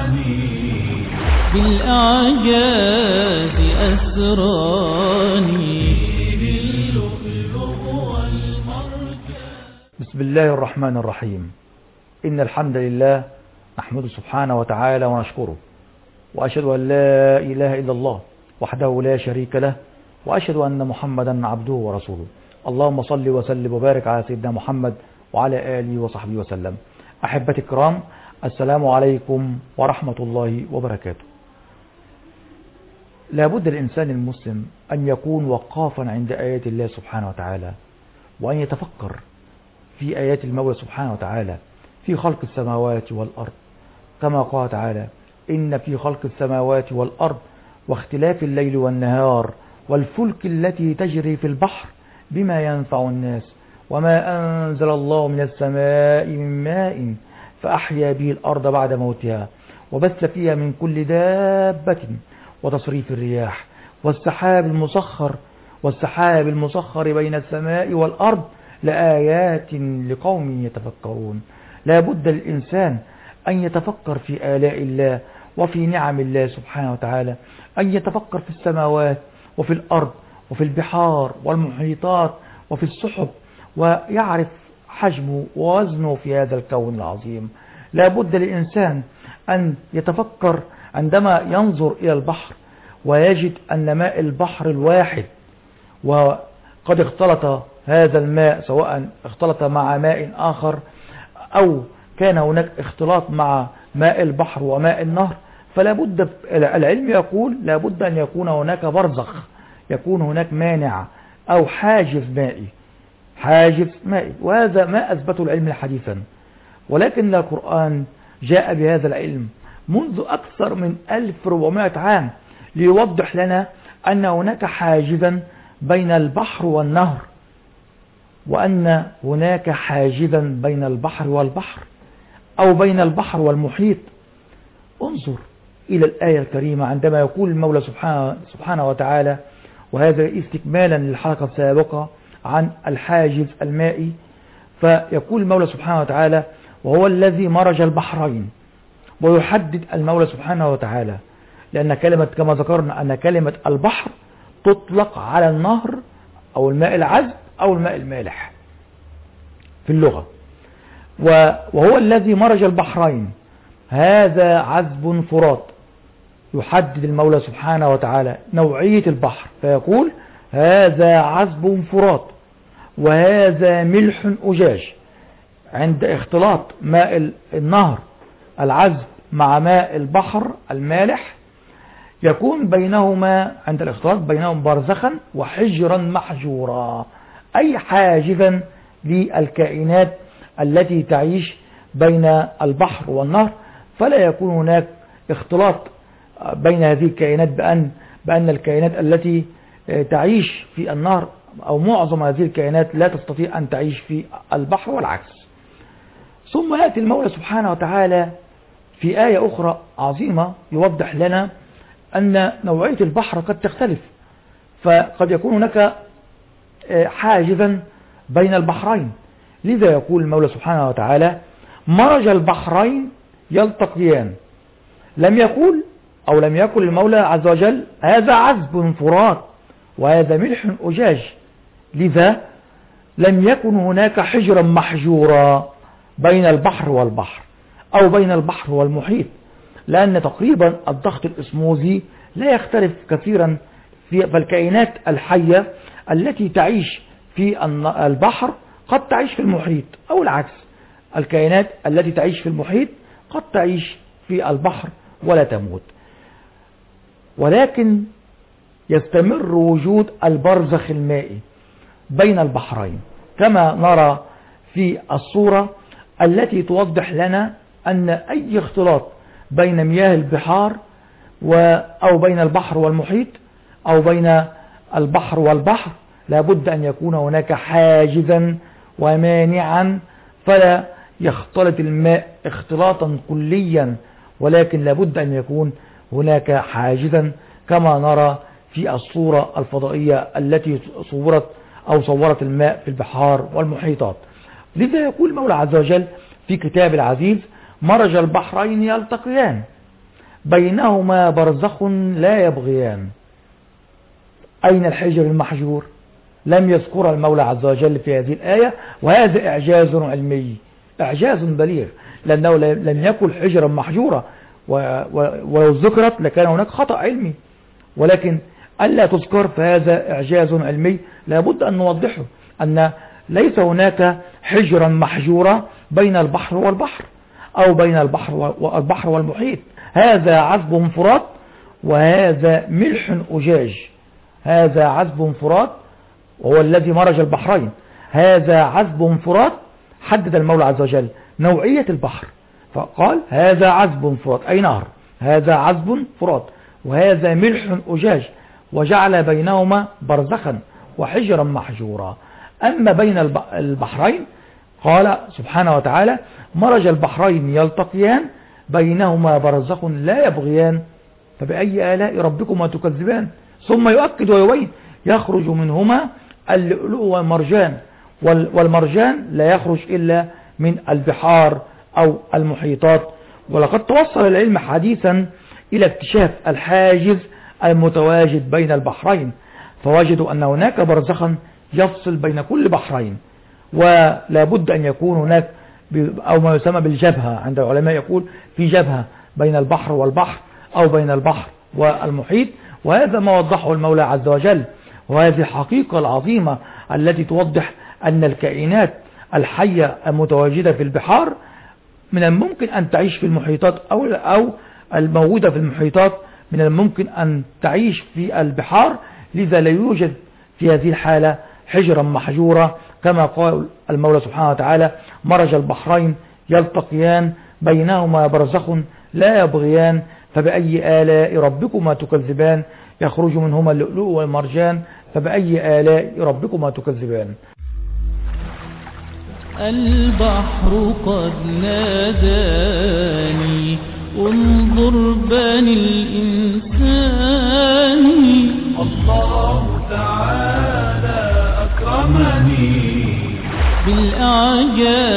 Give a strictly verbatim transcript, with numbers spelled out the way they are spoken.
بالأعجاز أسراني. بسم الله الرحمن الرحيم. إن الحمد لله نحمده سبحانه وتعالى ونشكره، وأشهد أن لا إله إلا الله وحده لا شريك له، وأشهد أن محمدا عبده ورسوله. اللهم صل وسلم وبارك على سيدنا محمد وعلى آله وصحبه وسلم. أحبتي الكرام، السلام عليكم ورحمة الله وبركاته. لابد الإنسان المسلم أن يكون وقافا عند آيات الله سبحانه وتعالى، وأن يتفكر في آيات المولى سبحانه وتعالى في خلق السماوات والأرض، كما قال تعالى: إن في خلق السماوات والأرض واختلاف الليل والنهار والفلك التي تجري في البحر بما ينفع الناس وما أنزل الله من السماء من ماء فأحيا به الأرض بعد موتها وبث فيها من كل دابة وتصريف الرياح والسحاب المسخر والسحاب المسخر بين السماء والأرض لآيات لقوم يتفكرون. لا بد للإنسان أن يتفكر في آلاء الله وفي نعم الله سبحانه وتعالى، أن يتفكر في السماوات وفي الأرض وفي البحار والمحيطات وفي السحب، ويعرف حجمه ووزنه في هذا الكون العظيم. لا بد للإنسان أن يتفكر عندما ينظر إلى البحر ويجد أن ماء البحر الواحد وقد اختلط هذا الماء، سواء اختلط مع ماء آخر أو كان هناك اختلاط مع ماء البحر وماء النهر، فلا بد، العلم يقول لا بد أن يكون هناك برزخ، يكون هناك مانع أو حاجز مائي، حاجز مائي، وهذا ما أثبته العلم حديثا. ولكن القرآن جاء بهذا العلم منذ أكثر من ألف وأربعمائة عام ليوضح لنا أن هناك حاجزا بين البحر والنهر، وأن هناك حاجزا بين البحر والبحر أو بين البحر والمحيط. انظر إلى الآية الكريمة عندما يقول المولى سبحانه, سبحانه وتعالى، وهذا استكمالا للحلقة السابقة عن الحاجز المائي، فيقول المولى سبحانه وتعالى: وهو الذي مرج البحرين. ويحدد المولى سبحانه وتعالى، لأن كلمة كما ذكرنا أن كلمة البحر تطلق على النهر أو الماء العذب أو الماء المالح في اللغة. وهو الذي مرج البحرين، هذا عذب فرات. يحدد المولى سبحانه وتعالى نوعية البحر فيقول: هذا عذب فرات وهذا ملح أجاج. عند اختلاط ماء النهر العذب مع ماء البحر المالح يكون بينهما عند الاختلاط بينهم برزخا وحجرا محجورا، أي حاجزا للكائنات التي تعيش بين البحر والنهر، فلا يكون هناك اختلاط بين هذه الكائنات بأن, بأن الكائنات التي تعيش في النهر أو معظم هذه الكائنات لا تستطيع أن تعيش في البحر والعكس. ثم يأتي المولى سبحانه وتعالى في آية أخرى عظيمة يوضح لنا أن نوعية البحر قد تختلف، فقد يكون هناك حاجزا بين البحرين. لذا يقول المولى سبحانه وتعالى: مرج البحرين يلتقيان. لم يقول أو لم يقل المولى عز وجل: هذا عذب فرات وهذا ملح أجاج. لذا لم يكن هناك حجرا محجورا بين البحر والبحر أو بين البحر والمحيط، لأن تقريبا الضغط الإسموزي لا يختلف كثيرا في الكائنات الحية التي تعيش في البحر قد تعيش في المحيط، أو العكس، الكائنات التي تعيش في المحيط قد تعيش في البحر ولا تموت. ولكن يستمر وجود البرزخ المائي بين البحرين، كما نرى في الصورة التي توضح لنا أن أي اختلاط بين مياه البحار أو بين البحر والمحيط أو بين البحر والبحر لابد أن يكون هناك حاجزا ومانعا، فلا يختلط الماء اختلاطا كليا، ولكن لابد أن يكون هناك حاجزا كما نرى في الصورة الفضائية التي صورت أو صورت الماء في البحار والمحيطات. لذا يقول المولى عز وجل في كتاب العزيز: مرج البحرين يلتقيان. بينهما برزخ لا يبغيان. أين الحجر المحجور؟ لم يذكر المولى عز وجل في هذه الآية، وهذا إعجاز علمي، إعجاز بليغ، لأنه لم يكن حجرا محجورا، ولو ذكرت لكان هناك خطأ علمي، ولكن ألا تذكر فهذا إعجاز علمي لابد أن نوضحه، أن ليس هناك حجرا محجورا بين البحر والبحر أو بين البحر والبحر والمحيط. هذا عذب فرات وهذا ملح أجاج. هذا عذب فرات وهو الذي مرج البحرين. هذا عذب فرات، حدد المولى عز وجل نوعية البحر فقال هذا عذب فرات أي نهر، هذا عذب فرات وهذا ملح أجاج، وجعل بينهما برزخا وحجرا محجورا. أما بين البحرين قال سبحانه وتعالى مرج البحرين يلتقيان بينهما برزخ لا يبغيان فبأي آلاء ربكما تكذبان. ثم يؤكد ويبين يخرج منهما اللؤلؤ والمرجان، والمرجان لا يخرج إلا من البحار أو المحيطات. ولقد توصل العلم حديثا إلى اكتشاف الحاجز المتواجد بين البحرين، فوجدوا أن هناك برزخا يفصل بين كل بحرين، ولا بد أن يكون هناك أو ما يسمى بالجبهة، عند العلماء يقول في جبهة بين البحر والبحر أو بين البحر والمحيط، وهذا ما وضحه المولى عز وجل. وهذه الحقيقة العظيمة التي توضح أن الكائنات الحية المتواجدة في البحار من الممكن أن تعيش في المحيطات أو أو الموجودة في المحيطات من الممكن أن تعيش في البحار، لذا لا يوجد في هذه الحالة حجرا محجورة، كما قال المولى سبحانه وتعالى مرج البحرين يلتقيان بينهما برزخ لا يبغيان فبأي آلاء ربكما تكذبان يخرج منهما اللؤلؤ والمرجان فبأي آلاء ربكما تكذبان. البحر قد ناداني انظر بني الإنسان، الله تعالى أكرمني بالأعجاب